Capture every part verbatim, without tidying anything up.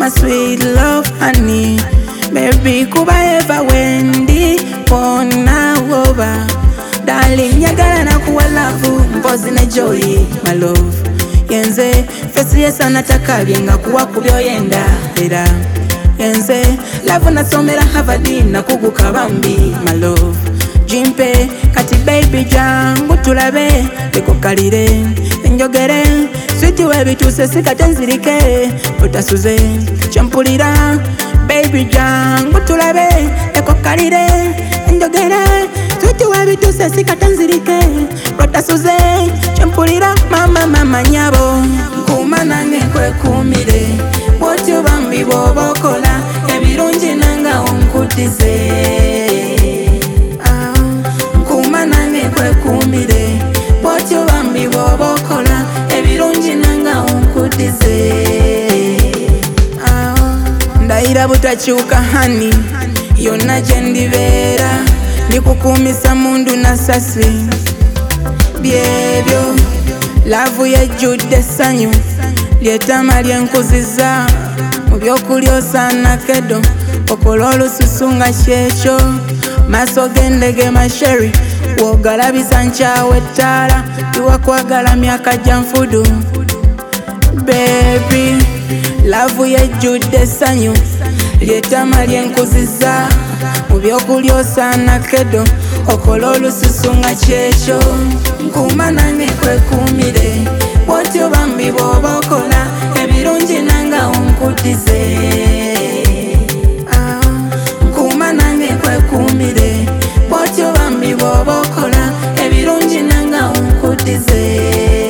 my sweet love honey. Baby kuba eva wendi pona over. Darling nyagala na kuwa love mpozi na joy my love. Yenze fesi yesa nataka byenga kuwa kubyoyenda era. Yenze love na somera havadi na kuguka bambi my love. Jimpe kati baby jangu tulabe lekukalire njogere sweet webi tuse sikatenzirike utasuze champulira baby jangu tulabe lekukalire njogere sweet webi tuse sikatenzirike utasuze champulira mama mama nyabo kuma nange kwekumire botyo bambi bobokola ebirungi nanga onkutize kumire botyo bambi bobokola ebirungi nanga onkutize. Ndaira butakyuka hani yonna gyendibera ndikukumisa mundu na sasi byebyo lavu yejjudde essanyu lyetama lyenkuziza mu byokulya osaana kedo okola olususu nga kyekyo maaso gendege masheri wogalabisa nkyawe ettaala iwakwagala myaka janfudu baby lavu yejjudde essanyu lyetama lyenkuziza mu byokulya osaana kedo okola olususu nga kyekyo nkuma nange kwekumire bwotyo bambi bwoba okola ebirungi nanga onkutize nkuma nange kwekumire bwotyo bambi bwoba okola ebirungi nanga onkutize.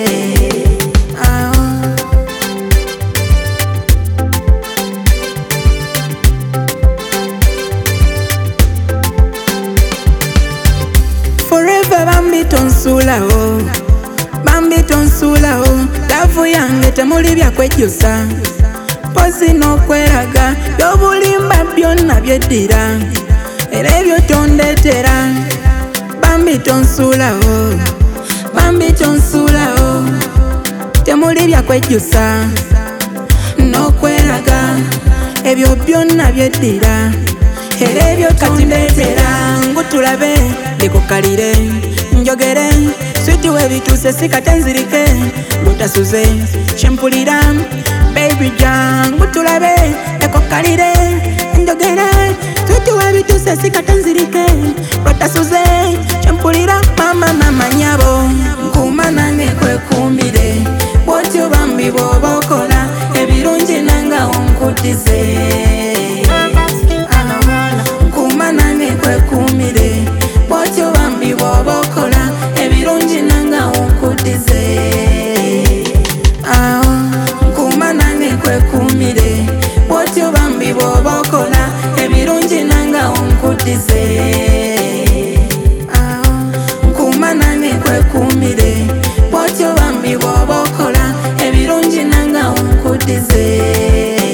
Forever bambi tonsulaho bambi tonsulaho lavu yange temuli byakwejjusa pozi n'okweraga byobulimba byonna byeddira era ebyo tondetera bambi tonsulaho bambi tonsulaho temuli byakwejjusa n'okweraga ebyo byonna byeddira era ebyo tondetera ngutulabe likukalire njogere sweet webituse sikatenzirike lutasuze chimpulira baby jangu tulabe likukalire njogere sweet webituse sikatenzirike lutasuze chimpulira mama mama nyabo nkuma nange kwekumire bwotyo bambi bwoba okola ebirungi nanga onkutize nkuma nange kwekumire bwotyo bambi bwoba okola ebirungi nanga onkutize nkuma nange kwekumire bwotyo bambi bwoba okola ebirungi nanga onkutize nkuma nange kwekumire bwotyo bambi bwoba okola ebirungi nanga onkutize.